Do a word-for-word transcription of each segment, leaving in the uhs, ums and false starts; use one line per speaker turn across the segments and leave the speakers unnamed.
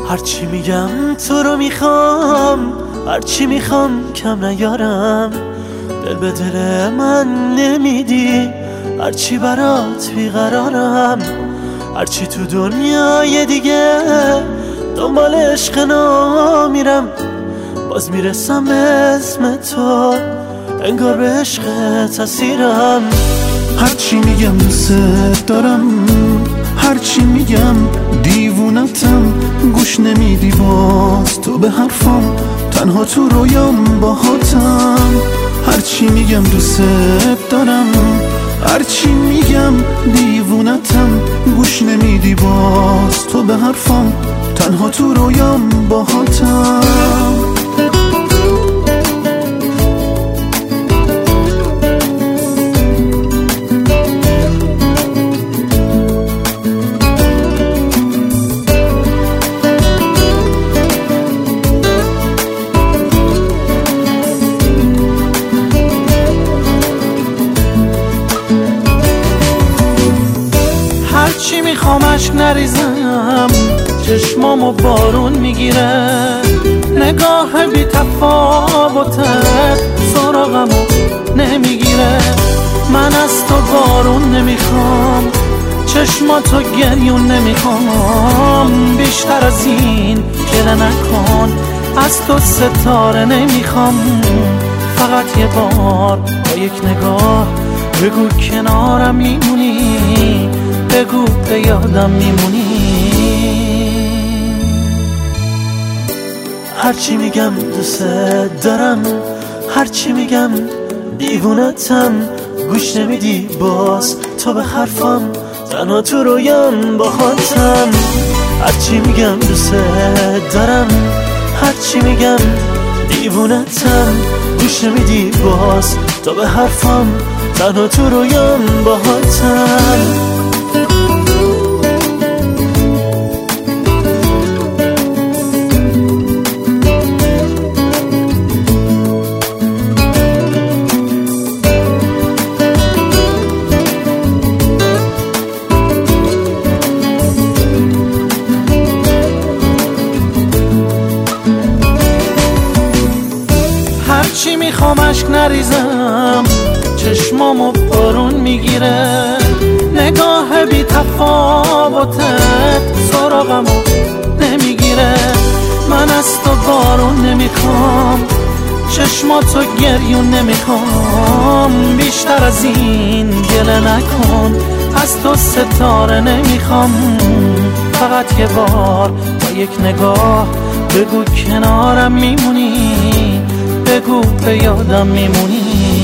هرچی میگم تو رو میخوام، هرچی میخوام کم نیارم. دل به دل من نمیدی، هرچی برات بیقرارم. هرچی تو دنیای دیگه دنبال عشق نمیرم، باز میرسم اسم تو، انگار به عشقت اسیرم.
هرچی میگم دوست دارم، هرچی میگم دیوونتم، گوش نمیدی باز تو به حرفم، تنها تو رویام باهاتم. هرچی میگم دوست دارم، هرچی میگم دیوونتم، گوش نمیدی باز تو به حرفم، تنها تو رویام باهاتم.
هرچی میخوام اشک نریزم، چشمامو بارون میگیره، نگاه بی تفاوتت سراغمو نمیگیره. من از تو بارون نمیخوام، چشماتو گریون نمیخوام، بیشتر از این گله نکن، از تو ستاره نمیخوام. فقط یه بار با یک نگاه بگو کنارم میمونی، بگو به یادم میمونی. هرچی میگم دوست دارم، هرچی میگم دیوونتم، گوش نمیدی باز تو به حرفم، تنها تو رویام باهاتم. هرچی میگم دوست دارم، هرچی میگم دیوونتم، گوش نمیدی باز تو به حرفم، تنها تو رویام باهاتم. هرچی میخوام اشک نریزم، چشمامو بارون میگیره، نگاه بی تفاوتت سراغمو نمیگیره. من از تو بارون نمیخوام، چشماتو گریون نمیخوام، بیشتر از این گله نکن، از تو ستاره نمیخوام. فقط یه بار با یک نگاه بگو کنارم میمونی، بگو به یادم میمونی.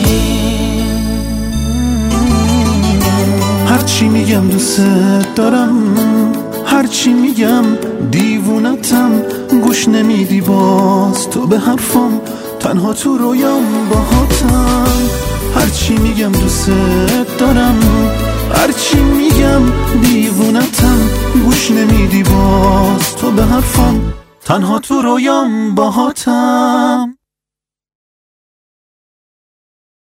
هرچی میگم دوست دارم، هرچی میگم دیوونتم، گوش نمیدی باز تو به حرفم، تنها تو رویام باهاتم. هرچی میگم دوست دارم، هرچی میگم دیوونتم، گوش نمیدی باز تو به حرفم، تنها تو رویام باهاتم.